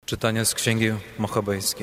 Czytanie z Księgi Machabejskiej.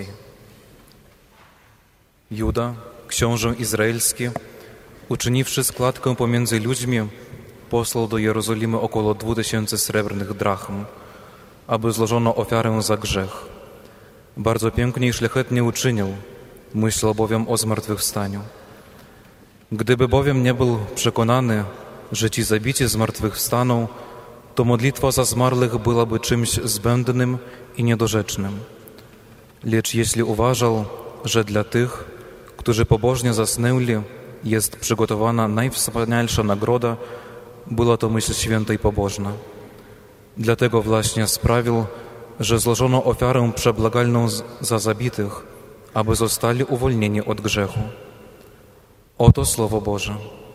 Juda, książę izraelski, uczyniwszy składkę pomiędzy ludźmi, posłał do Jerozolimy około 2000 srebrnych drachm, aby złożono ofiarę za grzech. Bardzo pięknie i szlachetnie uczynił, myślał bowiem o zmartwychwstaniu. Gdyby bowiem nie był przekonany, że ci zabici zmartwychwstaną, to modlitwa za zmarłych byłaby czymś zbędnym i niedorzecznym. Lecz jeśli uważał, że dla tych, którzy pobożnie zasnęli, jest przygotowana najwspanialsza nagroda, była to myśl święta i pobożna. Dlatego właśnie sprawił, że złożono ofiarę przebłagalną za zabitych, aby zostali uwolnieni od grzechu. Oto Słowo Boże.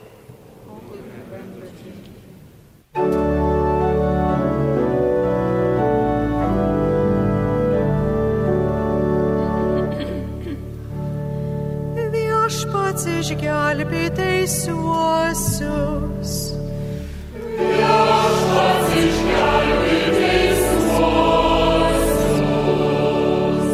Viešpats išgelbė teisiuosius. Viešpats išgelbė teisiuosius.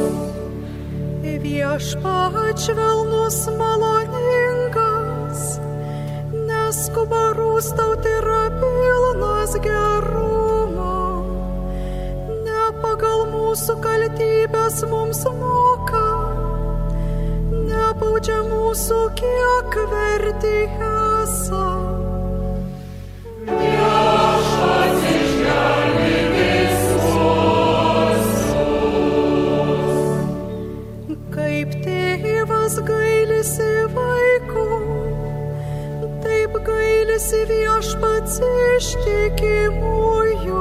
Viešpats švelnus maloningas, neskuba rūstauti yra pilnas gerumo. Ne pagal mūsų kaltybės mums moka, nebaudžia mūsų, kiek verti esam. Viešpats išgelbė teisiuosius. Kaip tėvas gailisi vaikų, taip gailisi Viešpats ištikimųjų.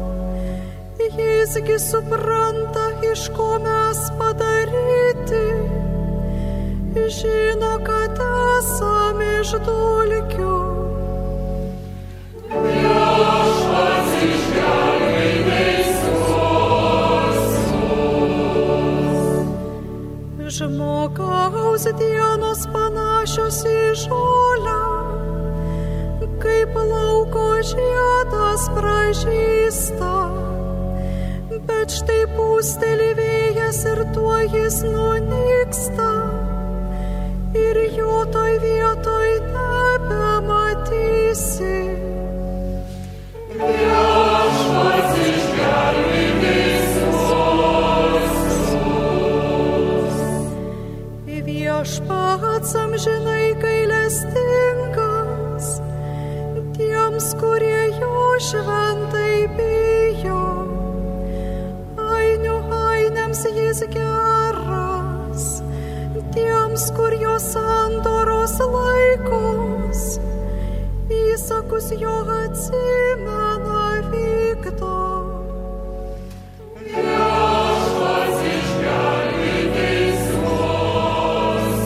Jisgi supranta, iš ko mes padaryti, žino, kad esame iš dulkių. Viešpats išgelbė teisiuosius. Žmogaus dienos panašios į žolę, kaip lauko žiedas pražysta. Bet štai pūsteli vėjas ir tuo jis nunyksta, ir jo toj vietoj nebematysi. Viešpats išgelbė teisiuosius. Viešpats amžinai gailestingas tiems, kurie jo šventai bijo. Ainiams jis geras, tiems, kur jo sandoros laikos, įsakus jo atsimena vykdo. Viešpats išgelbė teisiuosius.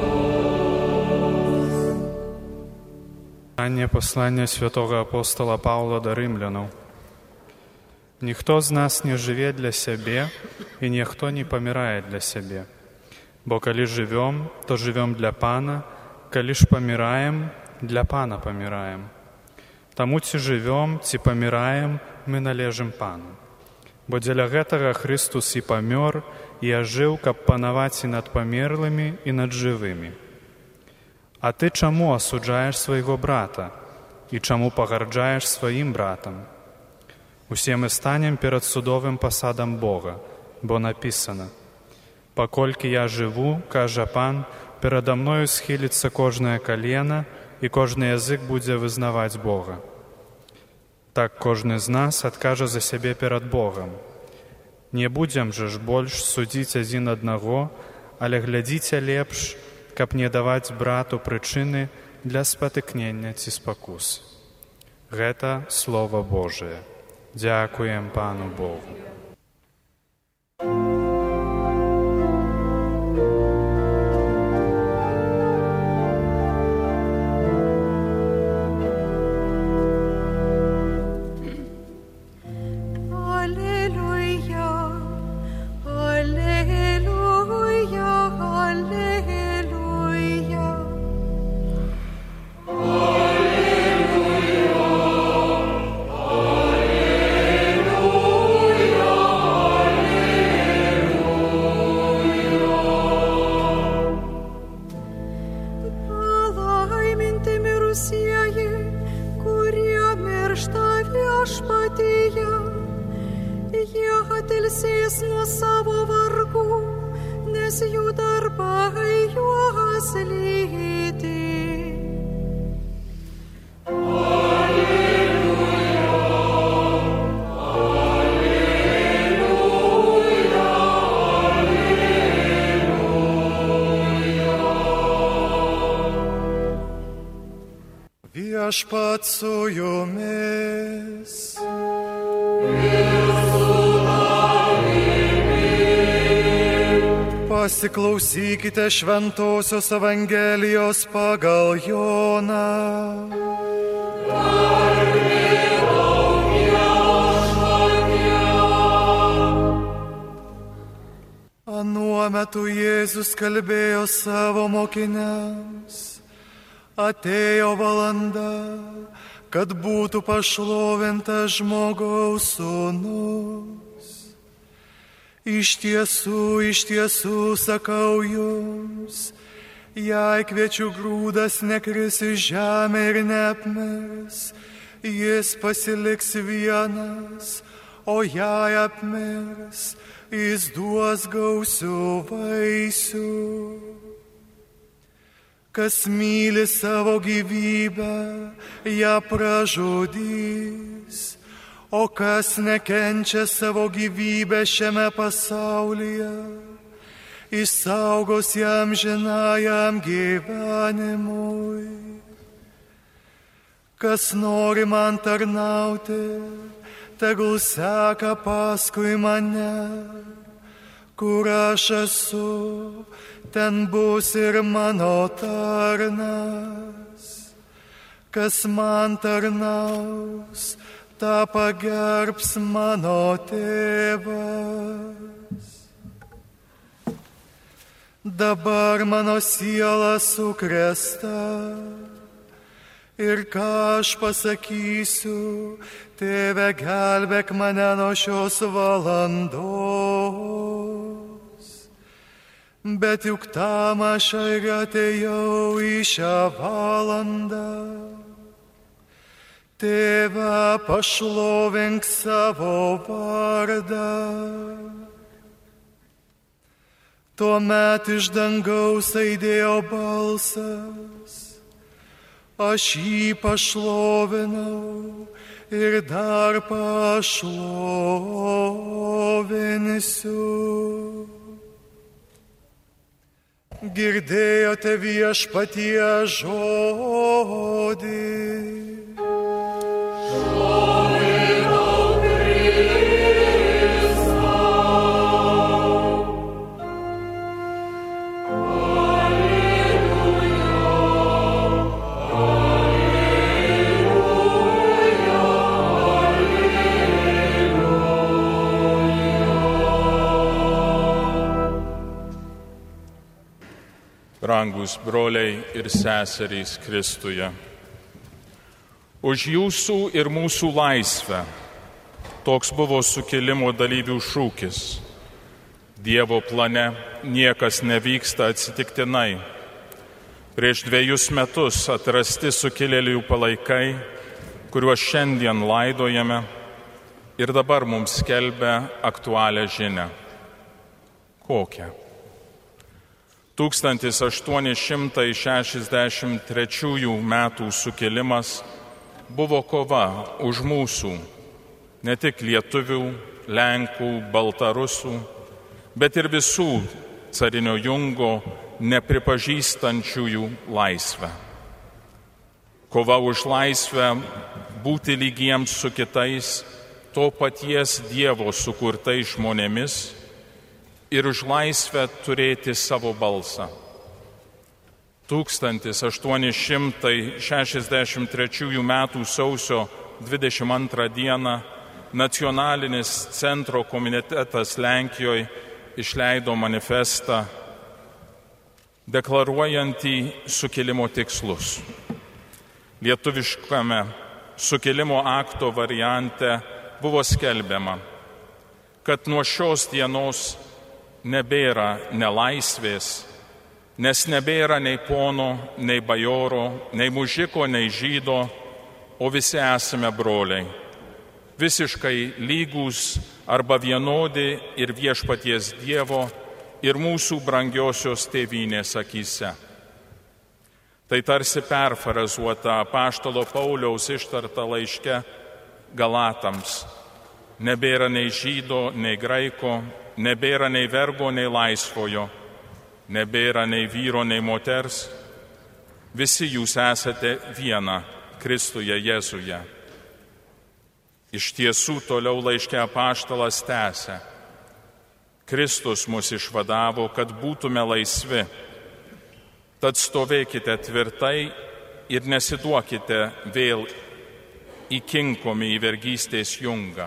Послание святого апостола Павла до римлянам. Ніхто з нас не живе для себе, і ніхто не помирає для себе. Бо коли живем, то живем для Пана, коли ж помираем, для Пана помираем. Тому ці живем, ці помираем, ми належим Пану. Бо дзеля гэтага Христус і памёр, і ажыў, каб панаваць і над памерлымі, і над жывымі. А ты чаму асуджаеш свайго брата? І чаму пагарджаеш сваім братам? Усе мы станем перад судовым пасадам Бога, бо напісана: «Паколькі я жыву, кажа Пан, перада мною схіліцца кожнае калена, і кожны язык будзе вызнаваць Бога». Так кожны з нас адкажа за сябе перад Богам. Не будзем жа ж больш судзіць адзін аднаго, але глядзіце лепш, каб не даваць брату прычыны для спатыкнення ці спакус. Гэта Слова Божие. Дякуем Пану Богу. Alleluia. ilsės nuo savo vargų, nes jų darbai juos lydi. Viešpats su jumis. Pasiklausykite Šventosios Evangelijos pagal Joną. Anuo metu Jėzus kalbėjo savo mokiniams. Atėjo valanda, kad būtų pašlovintas žmogaus sūnus. Iš tiesų sakau jums, jei kviečių grūdas nekris į žemę ir neapmirs, jis pasiliks vienas, o jei apmirs, jis duos gausių vaisių. Kas myli savo gyvybę, ją pražudys, o kas nekenčia savo gyvybę šiame pasaulyje, išsaugos jam amžinajam gyvenimui. Kas nori man tarnauti, tegul seka paskui mane, kur aš esu, ten bus ir mano tarnas. Kas man tarnaus, tą pagerbs mano tėvas. Dabar mano siela sukrėsta ir ką aš pasakysiu, Tėve, gelbėk mane nuo šios valandos. Bet juk tam aš ir atėjau į šią valandą. Tėve, pašlovink savo vardą. Tuomet iš dangaus aidėjo balsas. Aš jį pašlovinau ir dar pašlovinsiu. Girdėjote Viešpatie žodį. Brangus broliai ir seserys Kristuje, už jūsų ir mūsų laisvę. Toks buvo sukilimo dalyvių šūkis. Dievo plane niekas nevyksta atsitiktinai. Prieš 2 metus atrasti sukilėlių palaikai, kuriuos šiandien laidojame, ir dabar mums skelbia aktualią žinią. Kokią? 1863 metų sukilimas buvo kova už mūsų, ne tik lietuvių, lenkų, baltarusų, bet ir visų carinio jungo nepripažįstančiųjų laisvę. Kova už laisvę būti lygiems su kitais, to paties Dievo sukurtais žmonėmis, ir už laisvę turėti savo balsą. 1863 metų sausio 22 dieną Nacionalinis centro komitetas Lenkijoje išleido manifestą, deklaruojantį sukilimo tikslus. Lietuviškame sukilimo akto variante buvo skelbiama, kad nuo šios dienos nebėra nelaisvės, nes nebėra nei pono, nei bajoro, nei mužiko, nei žydo, o visi esame broliai. visiškai lygūs arba vienodi ir viešpaties Dievo ir mūsų brangiosios tėvynės akyse. Tai tarsi perfrazuota apaštalo Pauliaus ištarta laiške Galatams. Nebėra nei žydo, nei graiko, nebėra nei vergo, nei laisvojo, nebėra nei vyro, nei moters. Visi jūs esate viena Kristuje Jėzuje. Iš tiesų toliau laiške apaštalas tęsia. Kristus mus išvadavo, kad būtume laisvi. Tad stovėkite tvirtai ir nesiduokite vėl įkinkomi į vergystės jungą.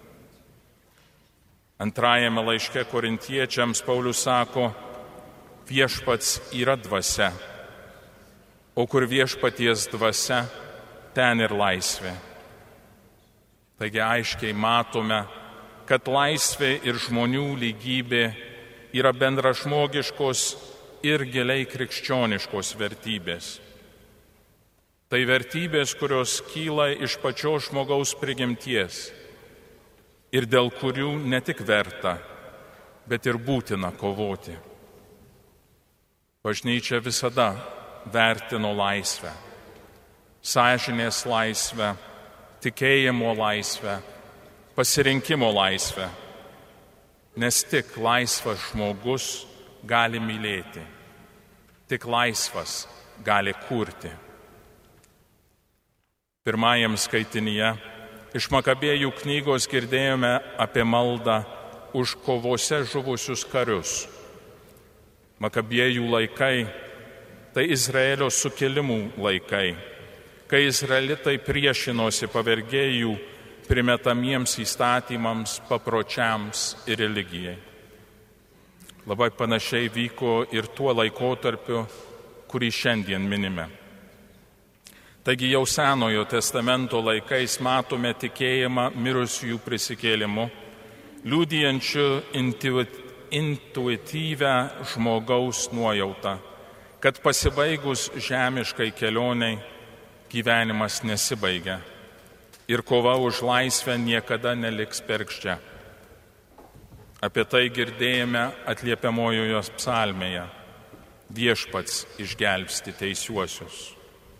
Antrajame laiške korintiečiams Paulius sako, viešpats yra dvasia, o kur viešpaties dvasia, ten ir laisvė. Taigi aiškiai matome, kad laisvė ir žmonių lygybė yra bendražmogiškos ir giliai krikščioniškos vertybės. Tai vertybės, kurios kyla iš pačios žmogaus prigimties ir dėl kurių ne tik verta, bet ir būtina kovoti. Bažnyčia visada vertino laisvę, sąžinės laisvę, tikėjimo laisvę, pasirinkimo laisvę, nes tik laisvas žmogus gali mylėti, tik laisvas gali kurti. Pirmajam skaitinyje iš Makabėjų knygos girdėjome apie maldą už kovose žuvusius karius. Makabėjų laikai tai Izraelio sukilimų laikai, kai izraelitai priešinosi pavergėjų primetamiems įstatymams, papročiams ir religijai. Labai panašiai vyko ir tuo laikotarpiu, kurį šiandien minime. Taigi jau Senojo testamento laikais matome tikėjimą mirusiųjų prisikėlimu, liudijančiu intuityvę žmogaus nuojautą, kad pasibaigus žemiškai kelioniai gyvenimas nesibaigia ir kova už laisvę niekada neliks bergždžia. Apie tai girdėjome atliepiamojoje psalmėje. Viešpats išgelbsti teisiuosius.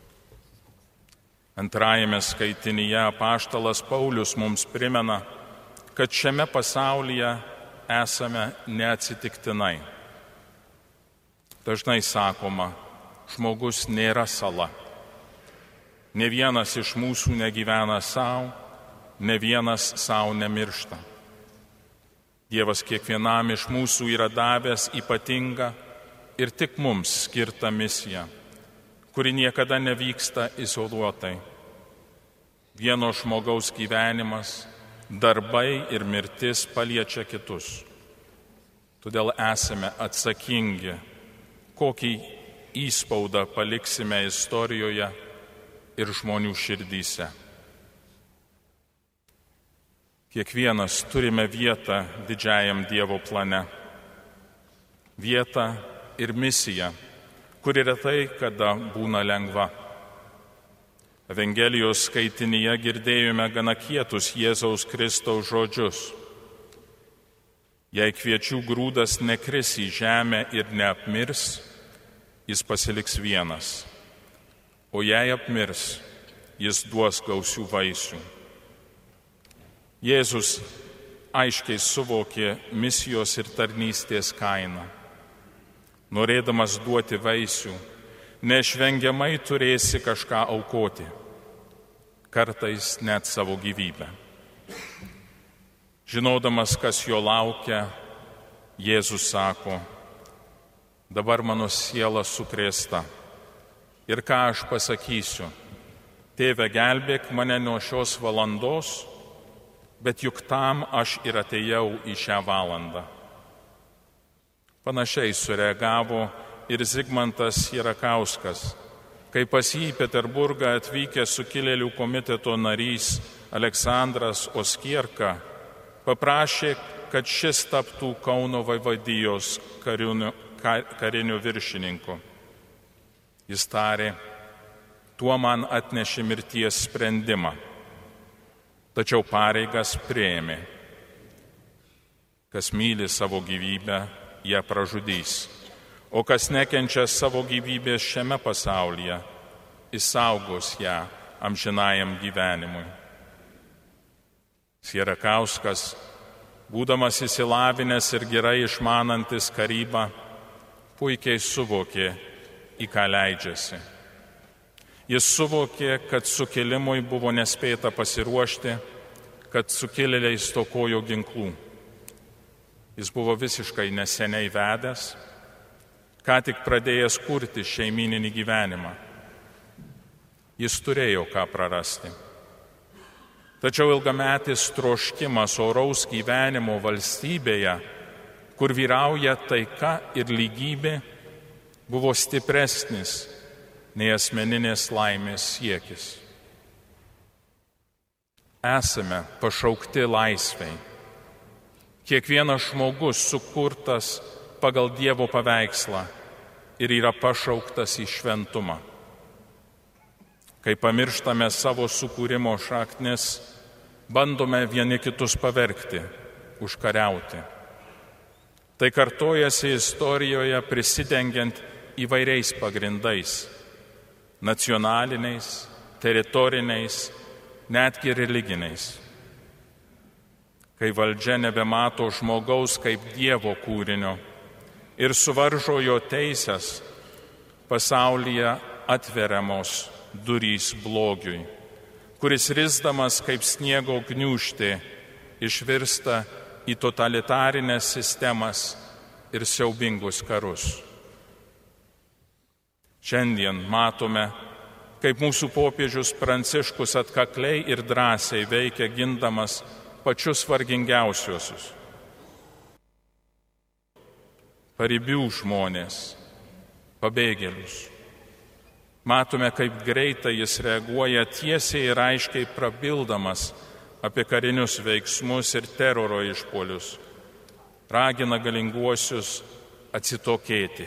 Antrajame skaitinyje apaštalas Paulius mums primena, kad šiame pasaulyje esame neatsitiktinai. Dažnai sakoma, žmogus nėra sala. Ne vienas iš mūsų negyvena savo, ne vienas savo nemiršta. Dievas kiekvienam iš mūsų yra davęs ypatingą ir tik mums skirtą misiją, kuri niekada nevyksta izoliuotai. Vieno žmogaus gyvenimas, darbai ir mirtis paliečia kitus. Todėl esame atsakingi, kokį įspaudą paliksime istorijoje ir žmonių širdyse. Kiekvienas turime vietą didžiajam Dievo plane. Vietą ir misiją, kuri retai kada būna lengva. Evangelijos skaitinyje girdėjome gana kietus Jėzaus Kristaus žodžius. Jei kviečių grūdas nekris į žemę ir neapmirs, jis pasiliks vienas. O jei apmirs, jis duos gausių vaisių. Jėzus aiškiai suvokė misijos ir tarnystės kainą. Norėdamas duoti vaisių, neišvengiamai turėsi kažką aukoti, kartais net savo gyvybę. Žinodamas, kas jo laukia, Jėzus sako, dabar mano siela sukrėsta. Ir ką aš pasakysiu? Tėve, gelbėk mane nuo šios valandos, bet juk tam aš ir atėjau į šią valandą. Panašiai sureagavo ir Zigmantas Sierakauskas, kai pas jį į Peterburgą atvykęs sukilėlių komiteto narys Aleksandras Oskierka paprašė, kad šis taptų Kauno vaivadijos kariniu viršininku. Jis tarė, tuo man atnešė mirties sprendimą. tačiau pareigas priėmė. Kas myli savo gyvybę, ją pražudys, o kas nekenčia savo gyvybės šiame pasaulyje, išsaugos ją amžinajam gyvenimui. Sierakauskas, būdamas įsilavinęs ir gerai išmanantis karybą, puikiai suvokė, į ką leidžiasi. Jis suvokė, kad sukilimui buvo nespėta pasiruošti, kad sukilėliai stokojo ginklų. Jis buvo visiškai neseniai vedęs, ką tik pradėjęs kurti šeimyninį gyvenimą. Jis turėjo ką prarasti. Tačiau ilgametis troškimas oraus gyvenimo valstybėje, kur vyrauja taika ir lygybė, buvo stipresnis nei asmeninės laimės siekis. Esame pašaukti laisvei. Kiekvienas žmogus sukurtas pagal Dievo paveikslą ir yra pašauktas į šventumą. Kai pamirštame savo sukūrimo šaknis, bandome vieni kitus pavergti, užkariauti. Tai kartojasi istorijoje prisidengiant įvairiais pagrindais – nacionaliniais, teritoriniais, netgi religiniais. Kai valdžia nebemato žmogaus kaip Dievo kūrinio ir suvaržo jo teisės, pasaulyje atveriamos durys blogiui, kuris risdamas kaip sniego gniūžtė išvirsta į totalitarinės sistemas ir siaubingus karus. Šiandien matome, kaip mūsų popiežius Pranciškus atkakliai ir drąsiai veikia gindamas pačius vargingiausiuosius. Paribių žmonės, pabėgėlius. Matome, kaip greitai jis reaguoja tiesiai ir aiškiai prabildamas apie karinius veiksmus ir teroro išpuolius. Ragina galinguosius atsitokėti.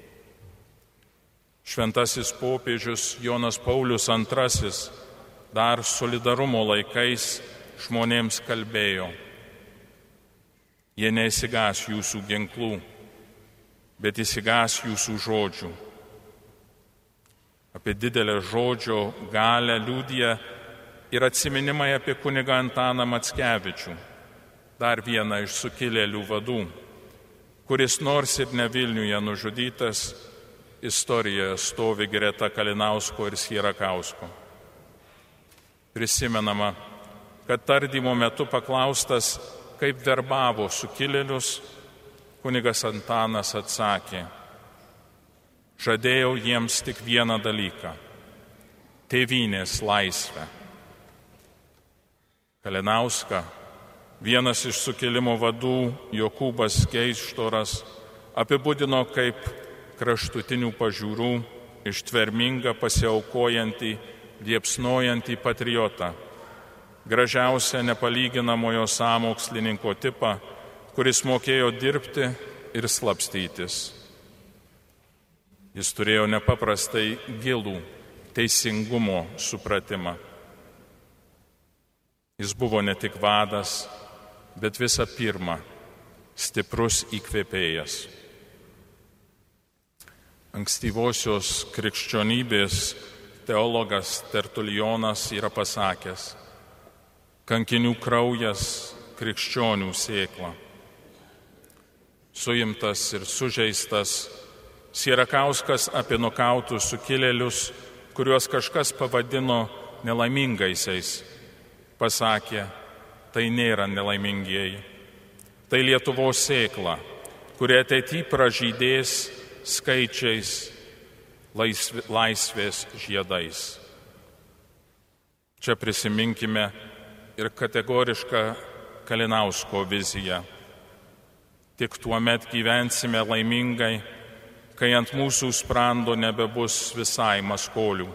Šventasis popiežius Jonas Paulius II dar solidarumo laikais žmonėms kalbėjo: jie neįsigąs jūsų ginklų, bet įsigąs jūsų žodžių. Apie didelę žodžio galę liudija ir atsiminimai apie kunigą Antaną Mackevičių, dar vieną iš sukilėlių vadų, kuris nors ir ne Vilniuje nužudytas, istorijoje stovi greta Kalinausko ir Sierakausko. Prisimenama, kad tardymo metu paklaustas, kaip verbavo sukilėlius, kunigas Antanas atsakė: žadėjau jiems tik vieną dalyką – tėvynės laisvę. Kalinauską vienas iš sukilimo vadų Jokūbas Geištoras apibūdino kaip kraštutinių pažiūrų, ištvermingą, pasiaukojantį, liepsnojantį patriotą, gražiausią nepalyginamojo sąmokslininko tipą, kuris mokėjo dirbti ir slapstytis. Jis turėjo nepaprastai gilų teisingumo supratimą. Jis buvo ne tik vadas, bet visą pirma stiprus įkvėpėjas. Ankstyvosios krikščionybės teologas Tertulijonas yra pasakęs: kankinių kraujas krikščionių sėkla. Suimtas ir sužeistas, Sierakauskas apie nukautus sukilėlius, kuriuos kažkas pavadino nelaimingaisiais, pasakė: tai nėra nelaimingieji, tai Lietuvos sėkla, kuri ateityje pražydės skaičiais laisvės žiedais. Čia prisiminkime ir kategorišką Kalinausko viziją. Tik tuomet gyvensime laimingai, kai ant mūsų sprando nebebus visai maskolių.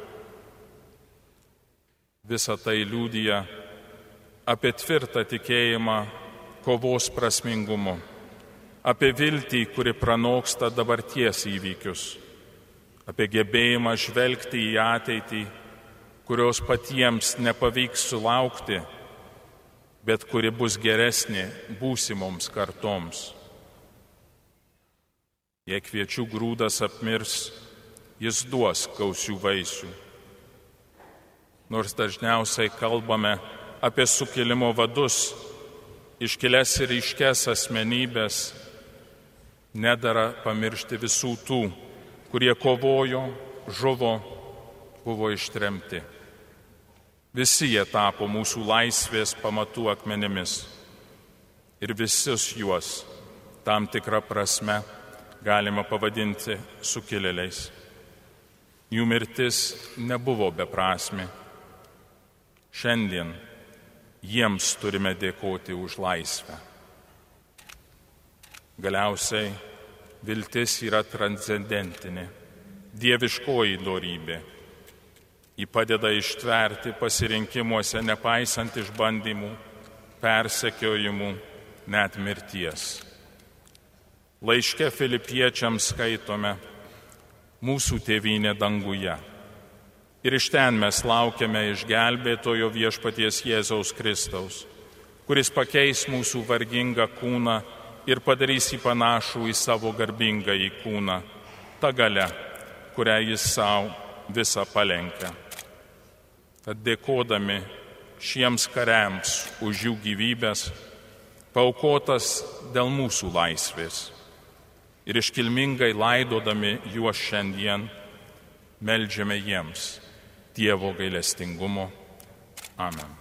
Visa tai liudija apie tvirtą tikėjimą kovos prasmingumu, apie viltį, kuri pranoksta dabarties įvykius, apie gebėjimą žvelgti į ateitį, kurios patiems nepavyks sulaukti, bet kuri bus geresnė būsimoms kartoms. Jei kviečių grūdas apmirs, jis duos gausių vaisių. Nors dažniausiai kalbame apie sukilimo vadus, iškilias ir ryškias asmenybės, nedera pamiršti visų tų, kurie kovojo, žuvo, buvo ištremti. Visi jie tapo mūsų laisvės pamatų akmenimis ir visus juos tam tikrą prasme galima pavadinti sukilėliais. Jų mirtis nebuvo beprasmė. Šiandien jiems turime dėkoti už laisvę. Galiausiai viltis yra transcendentinė, dieviškoji dorybė. Ji padeda ištverti pasirinkimuose, nepaisant išbandymų, persekiojimų, net mirties. Laiške Filipiečiams skaitome: mūsų tėvynė danguje. Ir iš ten mes laukiame išgelbėtojo viešpaties Jėzaus Kristaus, kuris pakeis mūsų vargingą kūną ir padarys jį panašų į savo garbingąjį kūną, ta galia, kurią jis savo visą palenkia. Tad dėkodami šiems kariams už jų gyvybės, paaukotas dėl mūsų laisvės, ir iškilmingai laidodami juos šiandien, meldžiame jiems Dievo gailestingumo. Amen.